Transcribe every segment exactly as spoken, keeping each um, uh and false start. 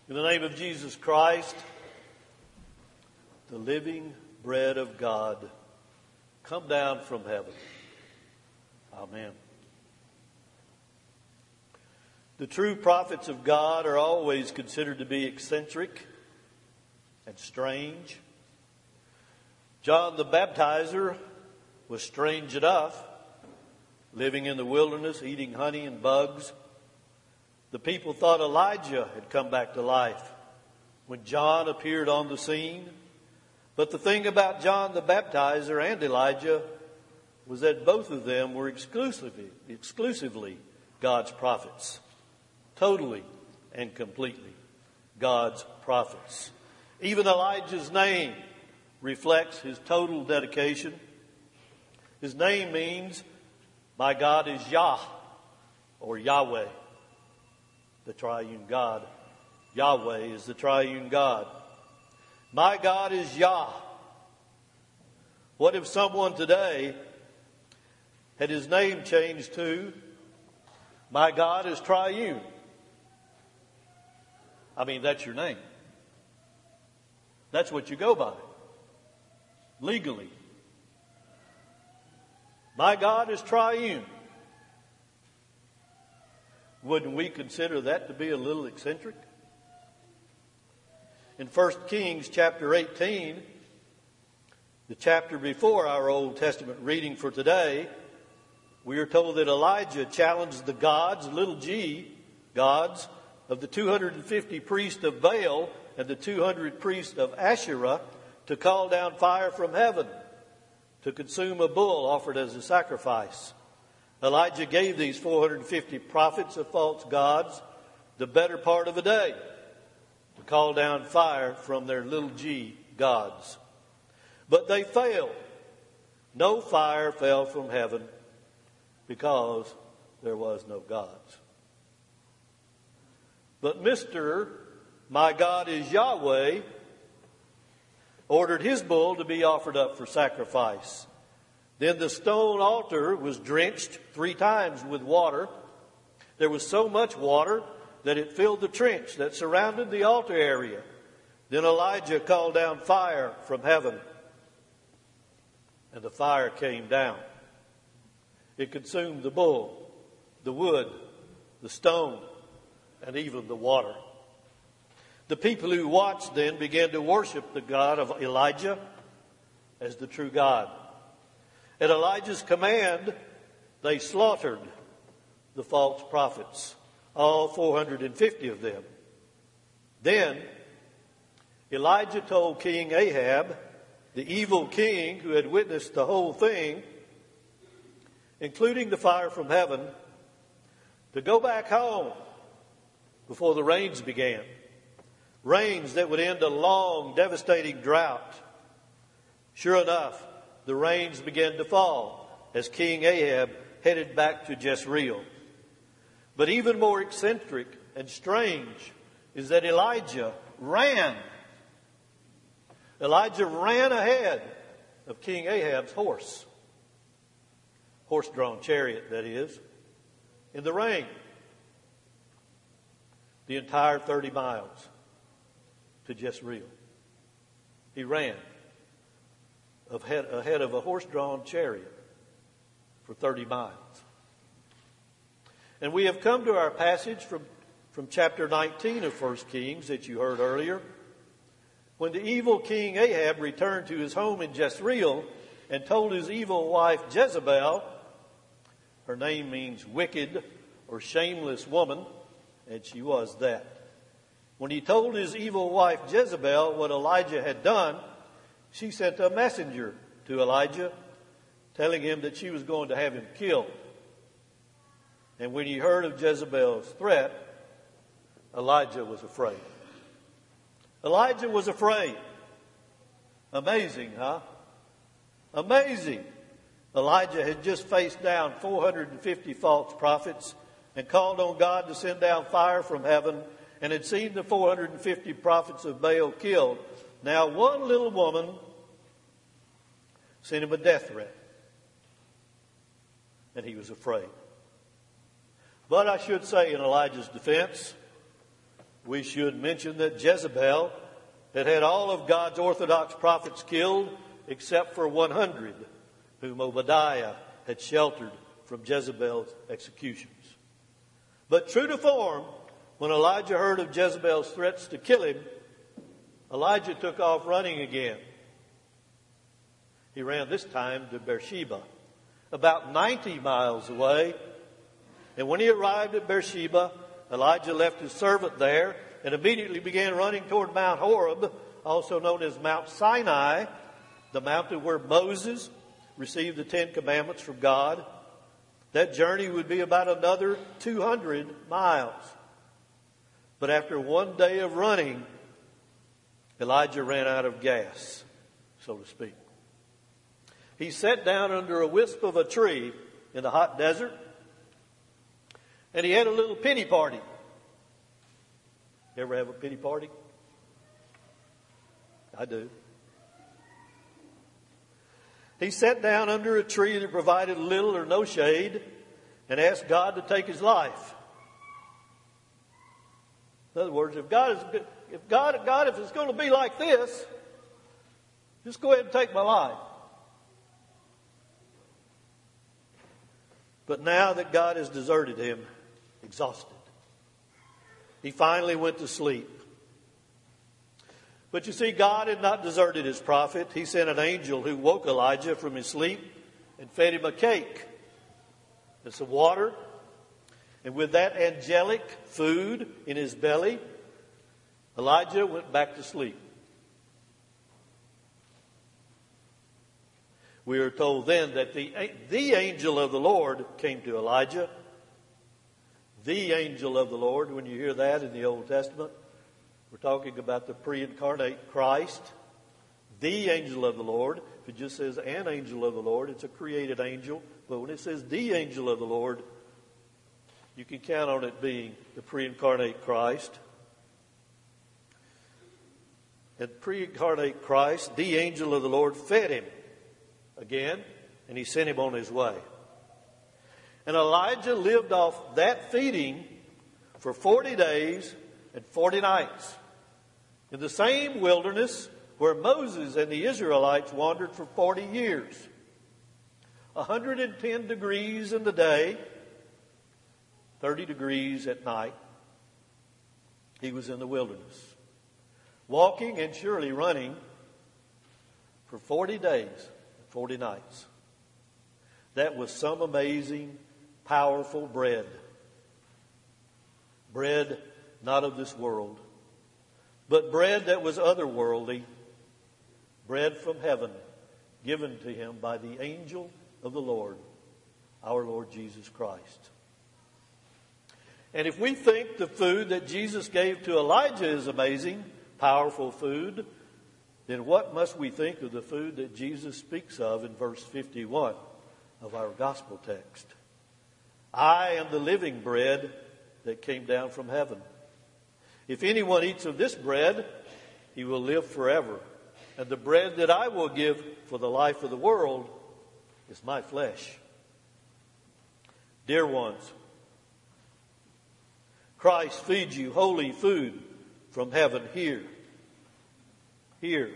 In the name of Jesus Christ, the living bread of God, come down from heaven. Amen. The true prophets of God are always considered to be eccentric and strange. John the Baptizer was strange enough, living in the wilderness, eating honey and bugs. The people thought Elijah had come back to life when John appeared on the scene. But the thing about John the Baptizer and Elijah was that both of them were exclusively, exclusively God's prophets. Totally and completely God's prophets. Even Elijah's name reflects his total dedication. His name means, my God is Yah, or Yahweh, the triune God. Yahweh is the triune God. My God is Yah. What if someone today had his name changed to, my God is triune? I mean, that's your name. That's what you go by, legally. My God is triune. Wouldn't we consider that to be a little eccentric? In First Kings chapter eighteen, the chapter before our Old Testament reading for today, we are told that Elijah challenged the gods, little g, gods, of the two hundred fifty priests of Baal and the two hundred priests of Asherah to call down fire from heaven to consume a bull offered as a sacrifice. Elijah gave these four hundred fifty prophets of false gods the better part of a day to call down fire from their little g gods. But they failed. No fire fell from heaven because there was no gods. But Mister My God is Yahweh ordered his bull to be offered up for sacrifice. Then the stone altar was drenched three times with water. There was so much water that it filled the trench that surrounded the altar area. Then Elijah called down fire from heaven, and the fire came down. It consumed the bull, the wood, the stone, and even the water. The people who watched then began to worship the God of Elijah as the true God. At Elijah's command, they slaughtered the false prophets, all four hundred fifty of them. Then Elijah told King Ahab, the evil king who had witnessed the whole thing, including the fire from heaven, to go back home before the rains began. Rains that would end a long, devastating drought. Sure enough, the rains began to fall as King Ahab headed back to Jezreel. But even more eccentric and strange is that Elijah ran. Elijah ran ahead of King Ahab's horse. Horse-drawn chariot, that is, in the rain. The entire thirty miles to Jezreel. He ran ahead, ahead of a horse-drawn chariot for thirty miles. And we have come to our passage from, from chapter nineteen of First Kings that you heard earlier. When the evil king Ahab returned to his home in Jezreel and told his evil wife Jezebel, her name means wicked or shameless woman, and she was that. When he told his evil wife Jezebel what Elijah had done, she sent a messenger to Elijah telling him that she was going to have him killed. And when he heard of Jezebel's threat, Elijah was afraid. Elijah was afraid. Amazing, huh? Amazing. Elijah had just faced down four hundred fifty false prophets and called on God to send down fire from heaven, and had seen the four hundred fifty prophets of Baal killed. Now one little woman sent him a death threat, and he was afraid. But I should say in Elijah's defense, We should mention that Jezebel had had all of God's Orthodox prophets killed except for one hundred, whom Obadiah had sheltered from Jezebel's executions. But true to form, when Elijah heard of Jezebel's threats to kill him, Elijah took off running again. He ran this time to Beersheba, about ninety miles away. And when he arrived at Beersheba, Elijah left his servant there and immediately began running toward Mount Horeb, also known as Mount Sinai, the mountain where Moses received the Ten Commandments from God. That journey would be about another two hundred miles. But after one day of running, Elijah ran out of gas, so to speak. He sat down under a wisp of a tree in the hot desert, and he had a little pity party. You ever have a pity party? I do. He sat down under a tree that provided little or no shade and asked God to take his life. In other words, if God is, if God, God, if it's going to be like this, just go ahead and take my life. But now that God has deserted him, exhausted, he finally went to sleep. But you see, God had not deserted his prophet. He sent an angel who woke Elijah from his sleep and fed him a cake and some water. And with that angelic food in his belly, Elijah went back to sleep. We are told then that the, the angel of the Lord came to Elijah. The angel of the Lord, when you hear that in the Old Testament, we're talking about the pre-incarnate Christ. The angel of the Lord. If it just says an angel of the Lord, it's a created angel. But when it says the angel of the Lord, you can count on it being the pre-incarnate Christ. And pre-incarnate Christ, the angel of the Lord, fed him again, and he sent him on his way. And Elijah lived off that feeding for forty days and forty nights in the same wilderness where Moses and the Israelites wandered for forty years. one hundred ten degrees in the day, thirty degrees at night. He was in the wilderness, walking and surely running for forty days and forty nights. That was some amazing, powerful bread. Bread not of this world, but bread that was otherworldly. Bread from heaven, given to him by the angel of the Lord, our Lord Jesus Christ. And if we think the food that Jesus gave to Elijah is amazing, powerful food, then what must we think of the food that Jesus speaks of in verse fifty-one of our gospel text? I am the living bread that came down from heaven. If anyone eats of this bread, he will live forever. And the bread that I will give for the life of the world is my flesh. Dear ones, Christ feeds you holy food from heaven here. Here.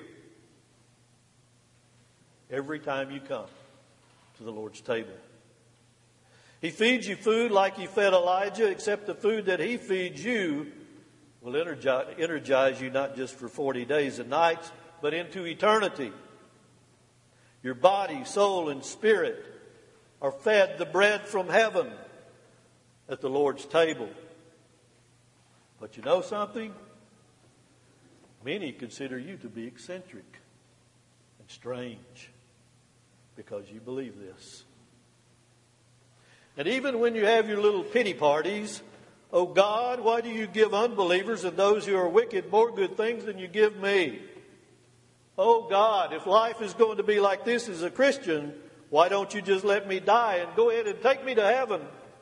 Every time you come to the Lord's table. He feeds you food like he fed Elijah, except the food that he feeds you will energize, energize you not just for forty days and nights, but into eternity. Your body, soul, and spirit are fed the bread from heaven at the Lord's table. But you know something? Many consider you to be eccentric and strange because you believe this. And even when you have your little pity parties, oh God, why do you give unbelievers and those who are wicked more good things than you give me? Oh God, if life is going to be like this as a Christian, why don't you just let me die and go ahead and take me to heaven?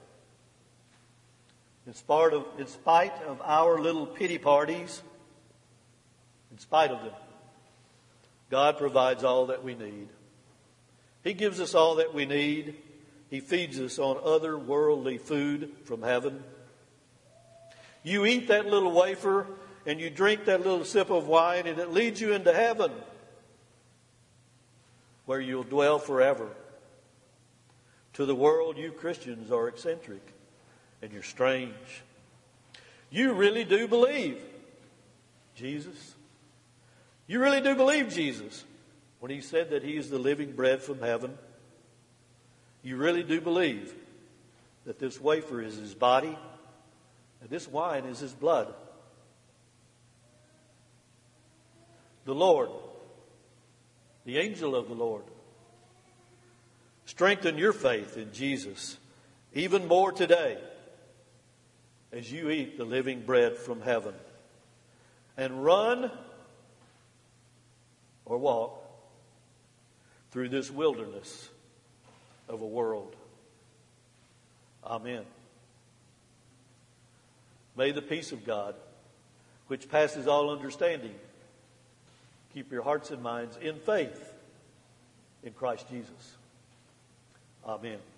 In spite of, in spite of our little pity parties, in spite of them, God provides all that we need. He gives us all that we need. He feeds us on otherworldly food from heaven. You eat that little wafer and you drink that little sip of wine, and it leads you into heaven, where you'll dwell forever. To the world, you Christians are eccentric and you're strange. You really do believe Jesus. You really do believe Jesus when he said that he is the living bread from heaven. You really do believe that this wafer is his body and this wine is his blood. The Lord, the angel of the Lord, strengthen your faith in Jesus even more today as you eat the living bread from heaven. And run or walk through this wilderness of a world. Amen. May the peace of God, which passes all understanding, keep your hearts and minds in faith in Christ Jesus. Amen.